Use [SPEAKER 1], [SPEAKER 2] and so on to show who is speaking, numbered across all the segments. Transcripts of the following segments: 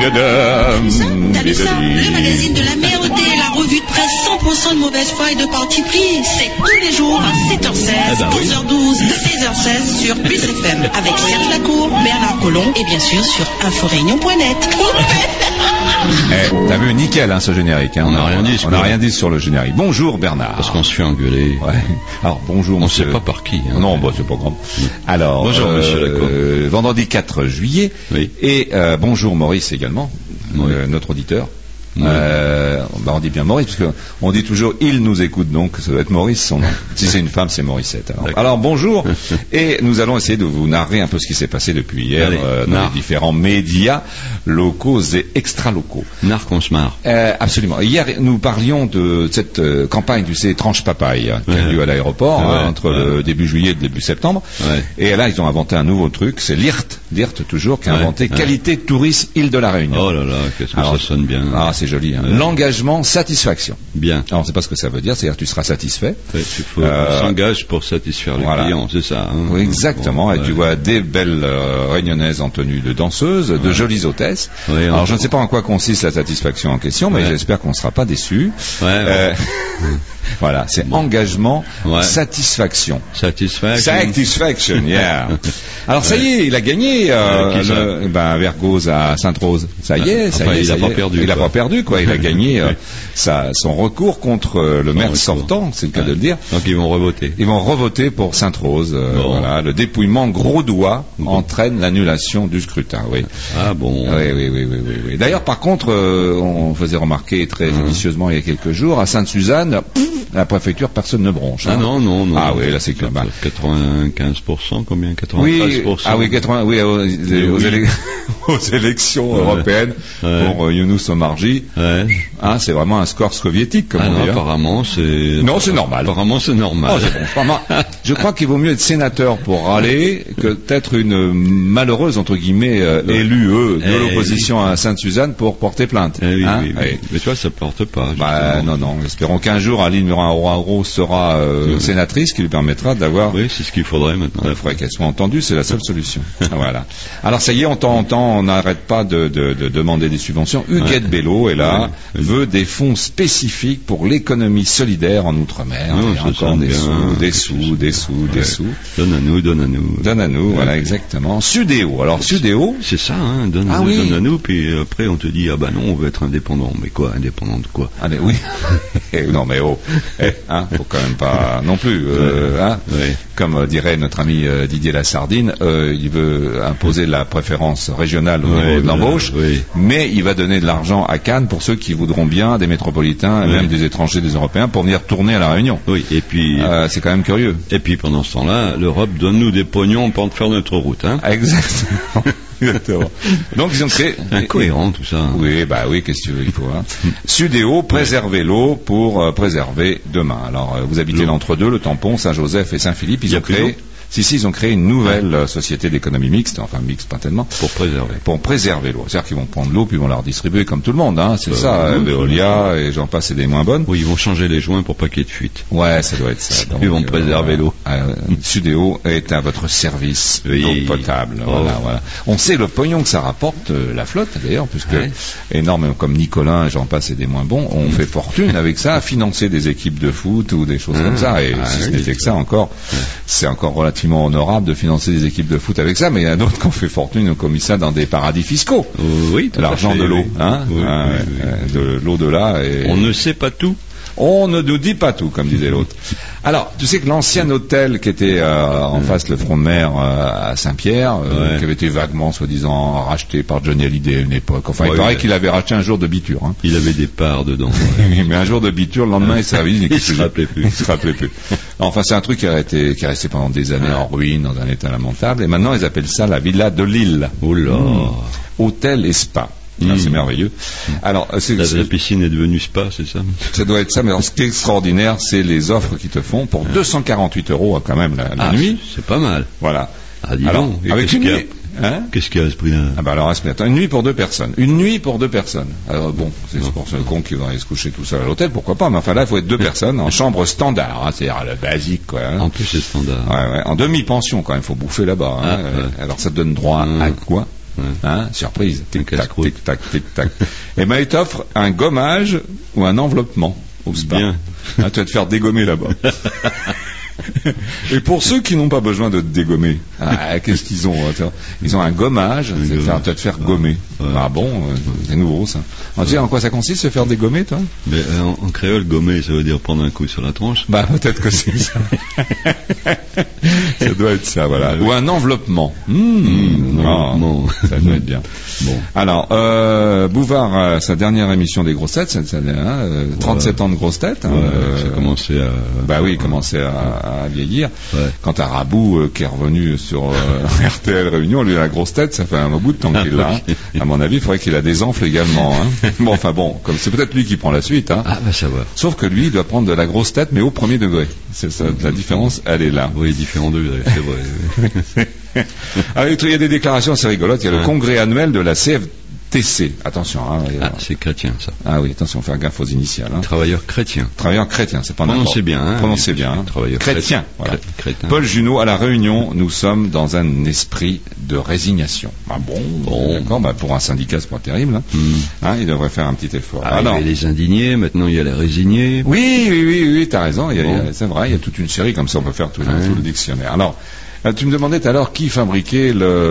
[SPEAKER 1] T'as vu ça? Le magazine de la merde, la revue de presse 100% de mauvaise foi et de parti pris. C'est tous les jours à 7h16, 11h12, 16h16 sur Plus FM avec Serge Lacour, Bernard Collomb et bien sûr sur inforéunion.net.
[SPEAKER 2] T'as vu, nickel ce générique.
[SPEAKER 3] On n'a rien dit.
[SPEAKER 2] On n'a rien dit sur le générique. Bonjour Bernard.
[SPEAKER 3] Parce qu'on se fait engueuler.
[SPEAKER 2] Ouais. Alors bonjour.
[SPEAKER 3] On ne sait pas par qui.
[SPEAKER 2] Non, c'est pas grave. Alors
[SPEAKER 3] bonjour Monsieur Lacour.
[SPEAKER 2] Vendredi 4 juillet.
[SPEAKER 3] Oui.
[SPEAKER 2] Et bonjour Maurice également, notre auditeur.
[SPEAKER 3] Oui.
[SPEAKER 2] On dit bien Maurice, parce qu'on dit toujours il nous écoute, donc ça doit être Maurice son nom. Si c'est une femme, c'est Morissette. Alors bonjour, et nous allons essayer de vous narrer un peu ce qui s'est passé depuis hier dans les différents médias locaux et extra-locaux.
[SPEAKER 3] Narc, on se marre.
[SPEAKER 2] Absolument. Hier, nous parlions de cette campagne, tu sais, tranche papaye, qui a lieu à l'aéroport entre le début juillet et le début septembre. Ouais. Et là, ils ont inventé un nouveau truc, c'est l'IRT toujours, qui a inventé Qualité Tourisme Île de la Réunion.
[SPEAKER 3] Oh là là, qu'est-ce que ça sonne bien.
[SPEAKER 2] Ah, c'est joli. L'engagement satisfaction.
[SPEAKER 3] Bien.
[SPEAKER 2] Alors, on ne sait pas ce que ça veut dire, c'est-à-dire que tu seras satisfait.
[SPEAKER 3] Il faut s'engage pour satisfaire le client, c'est ça.
[SPEAKER 2] Oui, exactement. Et tu vois des belles réunionnaises en tenue de danseuse, de jolies hôtesses. Oui, alors, je ne sais pas en quoi consiste la satisfaction en question, mais j'espère qu'on ne sera pas déçus. Voilà, c'est engagement, satisfaction. Satisfaction, yeah. Alors ça y est, il a gagné Vergoz à Sainte-Rose. Ça y est,
[SPEAKER 3] il n'a pas perdu.
[SPEAKER 2] Il n'a pas perdu, quoi. Il a gagné son recours contre le maire sortant, c'est le cas de le dire.
[SPEAKER 3] Donc ils vont revoter.
[SPEAKER 2] Ils vont revoter pour Sainte-Rose. Voilà, le dépouillement gros doigt entraîne l'annulation du scrutin. Oui.
[SPEAKER 3] Ah bon.
[SPEAKER 2] Oui. D'ailleurs, par contre, on faisait remarquer très judicieusement il y a quelques jours à Sainte-Suzanne. La préfecture, personne ne bronche.
[SPEAKER 3] Ah non.
[SPEAKER 2] Ah oui, là c'est que
[SPEAKER 3] 95%, combien 93%.
[SPEAKER 2] Oui, 80. Oui, aux élections européennes pour Younous Omarji. C'est vraiment un score soviétique, comme on dit.
[SPEAKER 3] Apparemment, c'est.
[SPEAKER 2] Non, c'est normal.
[SPEAKER 3] Apparemment, c'est normal.
[SPEAKER 2] Je crois qu'il vaut mieux être sénateur pour râler que d'être une malheureuse entre guillemets élue de l'opposition à Sainte-Suzanne pour porter plainte.
[SPEAKER 3] Oui. Mais toi, ça porte pas.
[SPEAKER 2] Non. Espérons qu'un jour, Aline Murin-Auro sera sénatrice, qui lui permettra d'avoir.
[SPEAKER 3] Oui, c'est ce qu'il faudrait maintenant.
[SPEAKER 2] Il faudrait qu'elle soit entendue, c'est la seule solution. Voilà. Alors ça y est, on n'arrête pas de demander des subventions. Huguette Bello est là, veut des fonds spécifiques pour l'économie solidaire en Outre-mer. Encore des sous.
[SPEAKER 3] Donne à nous.
[SPEAKER 2] Voilà, exactement. Sudéo. Alors Sudéo.
[SPEAKER 3] C'est ça, donne à nous, puis après on te dit, non, on veut être indépendant. Mais quoi, indépendant de quoi?
[SPEAKER 2] Ah, mais oui. Non, mais faut quand même pas non plus. Comme dirait notre ami Didier Lassardine, il veut imposer la préférence régionale au niveau de l'embauche, mais il va donner de l'argent à Cannes pour ceux qui voudront bien, des métropolitains, et même des étrangers, des Européens, pour venir tourner à La Réunion.
[SPEAKER 3] Oui, et puis
[SPEAKER 2] c'est quand même curieux.
[SPEAKER 3] Et puis pendant ce temps-là, l'Europe donne nous des pognons pour faire notre route.
[SPEAKER 2] Exactement. Exactement. Donc ils ont créé
[SPEAKER 3] incohérent tout ça.
[SPEAKER 2] Oui, qu'est-ce que tu veux, il faut. Sudéo, préserver l'eau pour préserver demain. Alors vous habitez l'entre-deux, le Tampon, Saint-Joseph et Saint-Philippe, ils ont créé une nouvelle société d'économie mixte, enfin mixte pas tellement, pour préserver l'eau. C'est-à-dire qu'ils vont prendre l'eau puis ils vont la redistribuer comme tout le monde, c'est ça, Veolia et j'en passe et des moins bonnes.
[SPEAKER 3] Oui, ils vont changer les joints pour pas qu'il y ait de fuite.
[SPEAKER 2] Ouais, ça doit être ça. Donc,
[SPEAKER 3] ils vont préserver l'eau.
[SPEAKER 2] Sudéo est à votre service d'eau potable. Voilà. On sait le pognon que ça rapporte la flotte d'ailleurs, puisque énorme comme Nicolin et j'en passe et des moins bons, on fait fortune avec ça à financer des équipes de foot ou des choses comme ça. Et si ce n'était que ça encore, c'est encore relativement honorable de financer des équipes de foot avec ça, mais il y en a d'autres qui ont fait fortune comme ça dans des paradis fiscaux.
[SPEAKER 3] Oui,
[SPEAKER 2] l'argent de l'eau, de l'au-delà.
[SPEAKER 3] On ne sait pas tout.
[SPEAKER 2] On ne nous dit pas tout, comme disait l'autre. Alors, tu sais que l'ancien hôtel qui était en face le front de mer à Saint-Pierre, qui avait été vaguement, soi-disant, racheté par Johnny Hallyday à une époque. Enfin, il paraît qu'il avait racheté un jour de biture.
[SPEAKER 3] Il avait des parts dedans.
[SPEAKER 2] Mais un jour de biture, le lendemain, il se
[SPEAKER 3] rappelait plus.
[SPEAKER 2] Il se rappelait plus. Enfin, c'est un truc qui est resté pendant des années en ruine, dans un état lamentable. Et maintenant, ils appellent ça la Villa de Lille.
[SPEAKER 3] Oh là.
[SPEAKER 2] Hôtel et spa. C'est merveilleux. Alors,
[SPEAKER 3] la piscine est devenue spa, c'est ça?
[SPEAKER 2] Ça doit être ça, mais alors, ce qui est extraordinaire, c'est les offres qu'ils te font pour 248 € quand même la nuit.
[SPEAKER 3] C'est pas mal.
[SPEAKER 2] Voilà.
[SPEAKER 3] Dis alors, donc, avec une nuit. Qu'est-ce qu'il y a à ce prix-là?
[SPEAKER 2] Alors, une nuit pour deux personnes. Alors c'est pour ce con qui va aller se coucher tout seul à l'hôtel, pourquoi pas, mais enfin là, il faut être deux personnes en chambre standard, c'est-à-dire le basique, quoi.
[SPEAKER 3] En plus, c'est standard.
[SPEAKER 2] En demi-pension, quand même, il faut bouffer là-bas. Alors, ça te donne droit à quoi? Hein, surprise. Tic-tac, tic-tac, tic-tac. Et ben, il t'offre un gommage ou un enveloppement au spa.
[SPEAKER 3] Bien.
[SPEAKER 2] Hein, tu vas te faire dégommer là-bas. Et pour ceux qui n'ont pas besoin de te dégommer, qu'est-ce qu'ils ont? Ils ont un gommage, tu vas te faire gommer. Ah bon, c'est nouveau ça. Tu sais en quoi ça consiste, se faire dégommer, toi?
[SPEAKER 3] Mais en créole, gommer, ça veut dire prendre un coup sur la tronche.
[SPEAKER 2] Bah peut-être que c'est ça. Ça doit être ça, voilà. Ou un enveloppement.
[SPEAKER 3] Enveloppement.
[SPEAKER 2] Ça doit être bien. Bon. Alors, Bouvard, sa dernière émission des grosses têtes, 37 ans de grosses têtes.
[SPEAKER 3] Ça commençait à...
[SPEAKER 2] Bah oui, il commençait à vieillir. Ouais. Quant à Rabou, qui est revenu sur RTL Réunion, lui, la grosse tête, ça fait un bout de temps qu'il l'a. À mon avis, il faudrait qu'il a des enfles également. Hein. Bon, enfin bon, comme c'est peut-être lui qui prend la suite. Hein.
[SPEAKER 3] Ah, bah ça va.
[SPEAKER 2] Sauf que lui, il doit prendre de la grosse tête, mais au premier degré. C'est ça, la différence, elle est là.
[SPEAKER 3] Oui, différents degrés, c'est vrai.
[SPEAKER 2] Alors, il y a des déclarations assez rigolotes. Il y a le congrès annuel de la CFTC. Attention. Hein,
[SPEAKER 3] c'est chrétien, ça.
[SPEAKER 2] Ah oui, attention, faire gaffe aux initiales. Hein.
[SPEAKER 3] Travailleur chrétien.
[SPEAKER 2] Travailleur chrétien, c'est pas n'importe.
[SPEAKER 3] Prononcez bien. Hein,
[SPEAKER 2] prononcez bien. Hein.
[SPEAKER 3] Travailleur
[SPEAKER 2] chrétien. Voilà.
[SPEAKER 3] Chrétien.
[SPEAKER 2] Paul Junot, à La Réunion, nous sommes dans un esprit de résignation. Ah bon. D'accord, bah pour un syndicat, c'est pas terrible. Hein. Hein, il devrait faire un petit effort.
[SPEAKER 3] Ah, il y a les indignés, maintenant il y a les résignés.
[SPEAKER 2] Oui, t'as raison. C'est vrai, il y a toute une série comme ça, on peut faire tout le dictionnaire. Alors, tu me demandais tout à l'heure qui fabriquait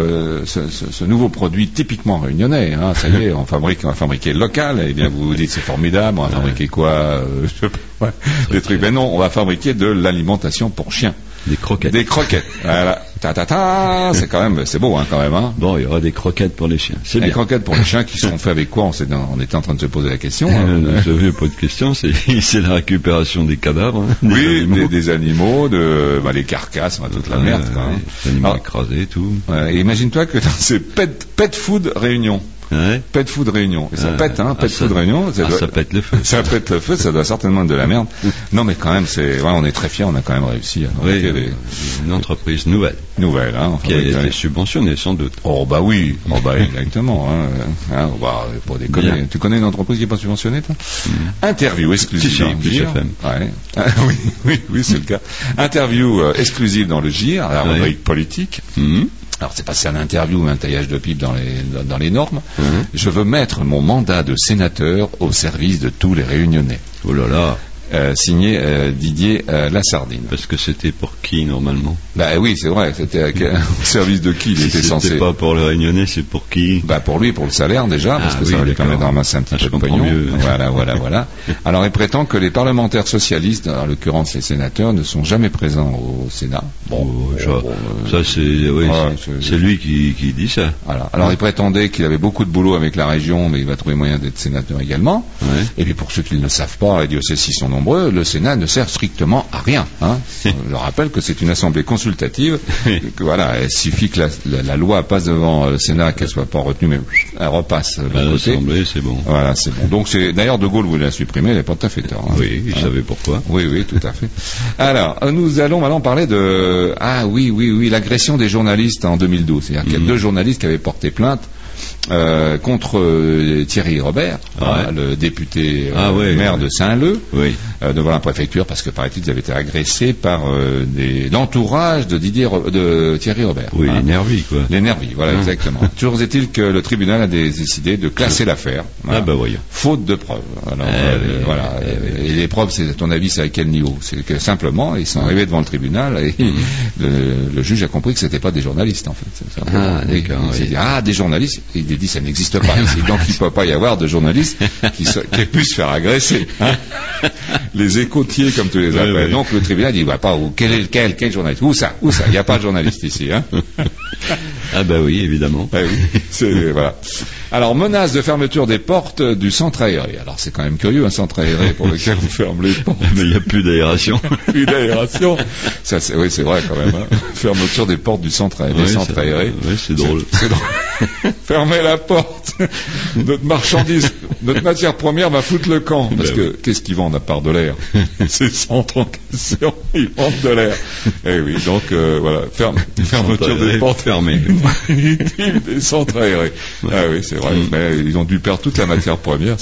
[SPEAKER 2] ce nouveau produit typiquement réunionnais. Hein. Ça y est, on va fabriquer local. Eh bien, vous vous dites c'est formidable. On va fabriquer quoi? Des trucs. Ben non, on va fabriquer de l'alimentation pour chiens.
[SPEAKER 3] Des croquettes.
[SPEAKER 2] Des croquettes. Voilà. C'est quand même, c'est beau, hein, quand même, hein.
[SPEAKER 3] Bon, il y aura des croquettes pour les chiens. C'est bien.
[SPEAKER 2] Des croquettes pour les chiens qui sont faites avec quoi? On était en train de se poser la question.
[SPEAKER 3] Je n'avais pas de question. C'est la récupération des cadavres. Hein,
[SPEAKER 2] des animaux, les carcasses, toute la merde.
[SPEAKER 3] Les animaux écrasés et tout.
[SPEAKER 2] Imagine-toi que c'est Pet Food Réunion.
[SPEAKER 3] Ouais.
[SPEAKER 2] Pet Food Réunion. Et ça pète, hein, Pet Food Réunion.
[SPEAKER 3] Ça pète le feu.
[SPEAKER 2] Ça pète le feu, ça doit certainement être de la merde. Non, mais quand même, on est très fiers, on a quand même réussi à
[SPEAKER 3] une entreprise nouvelle.
[SPEAKER 2] Nouvelle, hein.
[SPEAKER 3] Qui a été subventionnée, sans doute.
[SPEAKER 2] Oh, bah oui. Oh, bah, exactement, hein. Pas déconner. Bien. Tu connais une entreprise qui n'est pas subventionnée, toi? Interview exclusive.
[SPEAKER 3] Si, GIR.
[SPEAKER 2] Ouais. Oui, c'est le cas. Interview exclusive dans le GIR, la rubrique politique. Alors, c'est pas un interview ou un taillage de pipe dans les normes. Je veux mettre mon mandat de sénateur au service de tous les Réunionnais.
[SPEAKER 3] Oh là là.
[SPEAKER 2] Signé Didier Lassardine.
[SPEAKER 3] Parce que c'était pour qui normalement?
[SPEAKER 2] Bah oui, c'est vrai. C'était au service de qui il était censé.
[SPEAKER 3] C'était pas pour le Réunionnais, c'est pour qui?
[SPEAKER 2] Bah pour lui, pour le salaire déjà, parce que ça va lui permettre de ramasser un petit peu de pognon. Voilà. Alors il prétend que les parlementaires socialistes, en l'occurrence les sénateurs, ne sont jamais présents au Sénat.
[SPEAKER 3] C'est lui qui dit ça.
[SPEAKER 2] Voilà. Alors il prétendait qu'il avait beaucoup de boulot avec la région, mais il va trouver moyen d'être sénateur également. Ouais. Et puis pour ceux qui ne le savent pas, les diocèses sont nombreux, le Sénat ne sert strictement à rien. Hein. Je rappelle que c'est une assemblée consultative. Voilà, il suffit que la loi passe devant le Sénat, qu'elle soit pas retenue, mais elle repasse de côté.
[SPEAKER 3] L'assemblée, c'est bon.
[SPEAKER 2] Voilà, c'est bon. Donc d'ailleurs De Gaulle voulait la supprimer, il n'a pas tout à fait tort. Hein.
[SPEAKER 3] Oui, il savait pourquoi.
[SPEAKER 2] Oui, tout à fait. Alors, nous allons maintenant parler de l'agression des journalistes en 2012. C'est-à-dire qu'il y a 2 journalistes qui avaient porté plainte contre Thierry Robert, le député maire de Saint-Leu, devant la préfecture, parce que paraît-il ils avaient été agressés par l'entourage de Thierry Robert.
[SPEAKER 3] Oui, les nervis, quoi.
[SPEAKER 2] Les nervis, voilà, exactement. Toujours est-il que le tribunal a décidé de classer l'affaire.
[SPEAKER 3] Voilà, voyons.
[SPEAKER 2] Faute de preuves. Alors, et les preuves, à ton avis, c'est à quel niveau? C'est que simplement, ils sont arrivés devant le tribunal et le juge a compris que c'était pas des journalistes, en fait.
[SPEAKER 3] D'accord.
[SPEAKER 2] Il s'est dit, des journalistes. Il a dit, ça n'existe pas ici. Donc, il ne peut pas y avoir de journalistes qui puissent se faire agresser. Hein. Les écoutiers, comme tu les appelles. Donc, le tribunal dit, quel journaliste? Où ça? Il n'y a pas de journaliste ici. Hein.
[SPEAKER 3] Oui, évidemment.
[SPEAKER 2] Voilà. Alors, menace de fermeture des portes du centre aéré. Alors, c'est quand même curieux, un centre aéré pour lequel on ferme les portes.
[SPEAKER 3] Mais il n'y a plus d'aération.
[SPEAKER 2] Plus d'aération. Ça, c'est vrai quand même. Hein. Fermeture des portes du centre aéré.
[SPEAKER 3] Oui, c'est drôle.
[SPEAKER 2] C'est drôle. Fermez la porte. Notre marchandise notre matière première va foutre le camp. Parce que qu'est-ce qu'ils vendent à part de l'air? Ces centres en question, ils vendent de l'air. Eh oui, donc voilà, fermeture des portes fermées. Des centres aérés. Ah oui, c'est vrai. Mais ils ont dû perdre toute la matière première.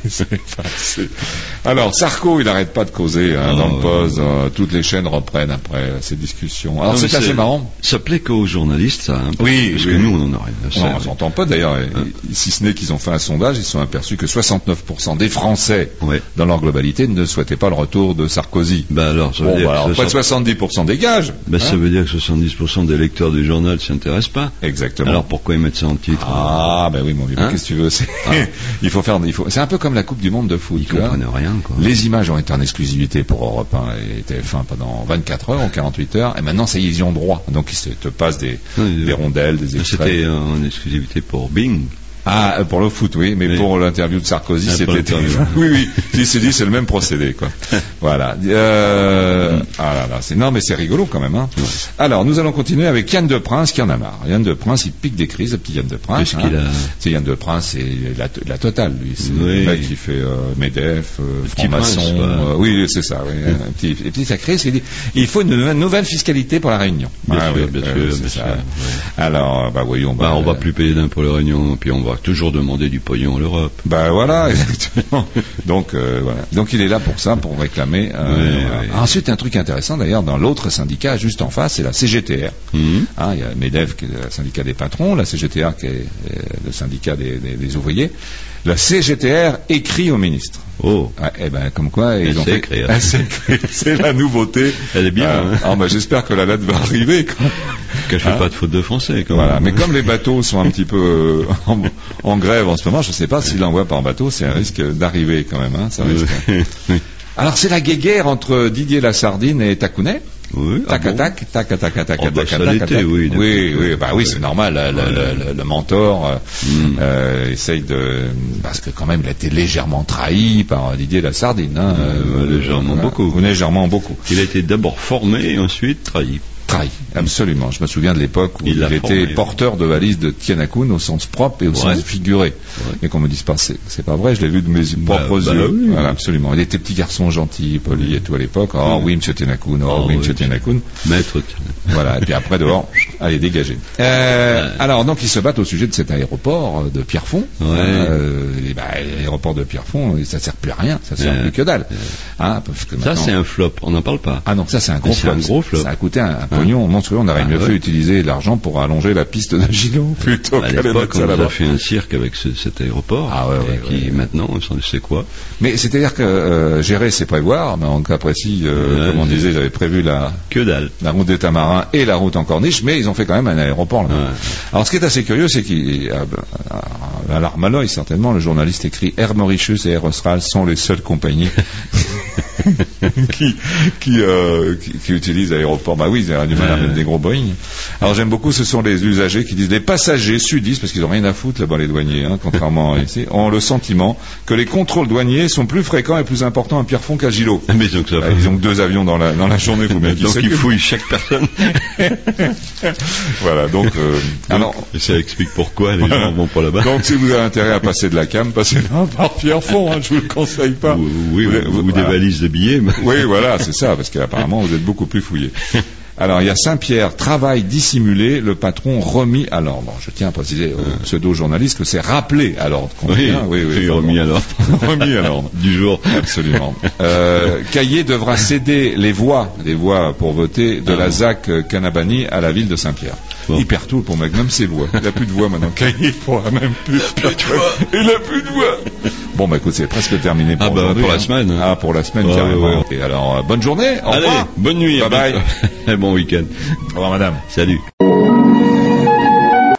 [SPEAKER 2] Alors, Sarko, il n'arrête pas de causer dans le Poste. Toutes les chaînes reprennent après ces discussions. Alors, c'est assez marrant.
[SPEAKER 3] Ça plaît qu'aux journalistes, ça.
[SPEAKER 2] Oui,
[SPEAKER 3] parce que nous, on n'en a rien à faire.
[SPEAKER 2] Non, on s'entend pas d'ailleurs. Si ce n'est qu'ils ont fait un sondage, ils se sont aperçus que 69% des Français, dans leur globalité, ne souhaitaient pas le retour de Sarkozy.
[SPEAKER 3] Bah alors, ça veut dire
[SPEAKER 2] alors près de 70% dégagent.
[SPEAKER 3] Bah, ça veut dire que 70% des lecteurs du journal ne s'y intéressent pas.
[SPEAKER 2] Exactement.
[SPEAKER 3] Alors pourquoi ils mettent ça en titre?
[SPEAKER 2] Ah, ben oui, mon vieux, qu'est-ce que tu veux? Il faut faire, c'est un peu comme la Coupe du Monde de foot.
[SPEAKER 3] Ils comprennent rien, quoi.
[SPEAKER 2] Les images ont été en exclusivité pour Europe 1 et TF1 pendant 24 heures ou 48 heures, et maintenant, ça y est, ils y ont droit. Donc, ils te passent des rondelles, des extraits.
[SPEAKER 3] C'était en exclusivité pour Bing.
[SPEAKER 2] Ah, pour le foot, oui, mais pour l'interview de Sarkozy, c'était... Oui, il s'est dit, c'est le même procédé, quoi. Voilà. Non, mais c'est rigolo, quand même, hein. Ouais. Alors, nous allons continuer avec Yann Deprince, qui en a marre. Yann Deprince, il pique des crises, le petit Yann Deprince. C'est Yann Deprince, c'est la totale, lui. C'est le mec qui fait MEDEF, franc-maçon. Oui, c'est ça, oui. Et puis, sa crise, il dit, il faut une nouvelle fiscalité pour la Réunion.
[SPEAKER 3] Bien sûr.
[SPEAKER 2] Alors, voyons.
[SPEAKER 3] On va plus payer d'impôts pour la Réunion, puis on va toujours demander du pognon à l'Europe.
[SPEAKER 2] Ben voilà, exactement. Donc voilà. Donc il est là pour ça, pour réclamer. Ensuite, un truc intéressant d'ailleurs, dans l'autre syndicat juste en face, c'est la CGTR. Il y a MEDEF qui est le syndicat des patrons, la CGTR qui est le syndicat des ouvriers. La CGTR écrit au ministre.
[SPEAKER 3] Oh.
[SPEAKER 2] Comme quoi, ils ont fait écrire. C'est la nouveauté.
[SPEAKER 3] Elle est bien.
[SPEAKER 2] J'espère que la lettre va arriver.
[SPEAKER 3] Qu'elle fait pas de faute de français.
[SPEAKER 2] Voilà. Mais comme les bateaux sont un petit peu en grève en ce moment, je ne sais pas s'il l'envoie par bateau, c'est un risque d'arriver quand même. Ça risque. Alors c'est la guéguerre entre Didier Lassardine et Takounet.
[SPEAKER 3] Oui.
[SPEAKER 2] Tac, oui, c'est normal. Le mentor essaye de, parce que quand même, il a été légèrement trahi par Didier Lassardine. Légèrement beaucoup.
[SPEAKER 3] Il a été d'abord formé et ensuite trahi.
[SPEAKER 2] Trahi, absolument. Je me souviens de l'époque où il était porteur de valise de Tianakun au sens propre et au sens figuré. Et qu'on me dise pas, c'est pas vrai, je l'ai vu de mes propres yeux. Oui. Voilà, absolument. Il était petit garçon gentil, poli et tout à l'époque. Oh oui, monsieur Tianakun, monsieur Tianakun.
[SPEAKER 3] Maître.
[SPEAKER 2] Voilà, et puis après dehors, allez, dégagez. Alors, donc, ils se battent au sujet de cet aéroport de Pierrefonds. L'aéroport de Pierrefonds, ça sert plus à rien, ça sert plus que dalle. Parce que
[SPEAKER 3] ça, c'est un flop, on n'en parle pas.
[SPEAKER 2] Ah non, ça, c'est un gros flop. Ça a coûté un pognon monstrueux. On aurait mieux fait utiliser l'argent pour allonger la piste d'Agilo plutôt qu'à l'époque.
[SPEAKER 3] On a fait un cirque avec cet aéroport. Qui maintenant, on sait quoi.
[SPEAKER 2] Mais c'est-à-dire que gérer, c'est prévoir. Mais en cas précis, comme on disait, j'avais prévu la route des Tamarins et la route en Corniche, mais ils ont fait quand même un aéroport là. Alors, ce qui est assez curieux, c'est qu'à l'arme à l'œil, certainement, le journaliste écrit Air Mauritius et Air Austral sont les seules compagnies qui utilisent l'aéroport. Bah oui, ils ont du mal à mettre des gros Boeing. Alors j'aime beaucoup, ce sont les usagers qui disent, les passagers sudistes, parce qu'ils n'ont rien à foutre là-bas les douaniers, contrairement à ici, ont le sentiment que les contrôles douaniers sont plus fréquents et plus importants à Pierrefonds qu'à Gilo.
[SPEAKER 3] Mais donc
[SPEAKER 2] ils ont que 2 avions dans la journée.
[SPEAKER 3] Donc ils fouillent chaque personne.
[SPEAKER 2] Voilà, donc
[SPEAKER 3] ça explique pourquoi les gens vont pas là-bas.
[SPEAKER 2] Donc si vous avez intérêt à passer de la cam, passez là par Pierrefonds, je vous le conseille pas.
[SPEAKER 3] Ou des valises de billets.
[SPEAKER 2] Oui, voilà, c'est ça, parce qu'apparemment vous êtes beaucoup plus fouillés. Alors, il y a Saint-Pierre, travail dissimulé, le patron remis à l'ordre. Je tiens à préciser au pseudo-journaliste que c'est rappelé à l'ordre.
[SPEAKER 3] Oui, remis à l'ordre.
[SPEAKER 2] Remis à l'ordre.
[SPEAKER 3] Du jour.
[SPEAKER 2] Absolument. Caillé devra céder les voix pour voter de la ZAC Canabani à la ville de Saint-Pierre. Bon. Il perd tout pour même ses voix. Il n'a plus de voix maintenant. Caillé pourra même plus. Il n'a plus de voix. Bon, écoute, c'est presque terminé pour aujourd'hui.
[SPEAKER 3] Pour la semaine.
[SPEAKER 2] Pour la semaine, carrément. Et alors, bonne journée. Au revoir.
[SPEAKER 3] Bonne nuit.
[SPEAKER 2] Bye bye.
[SPEAKER 3] Bon week-end.
[SPEAKER 2] Au revoir, madame.
[SPEAKER 3] Salut.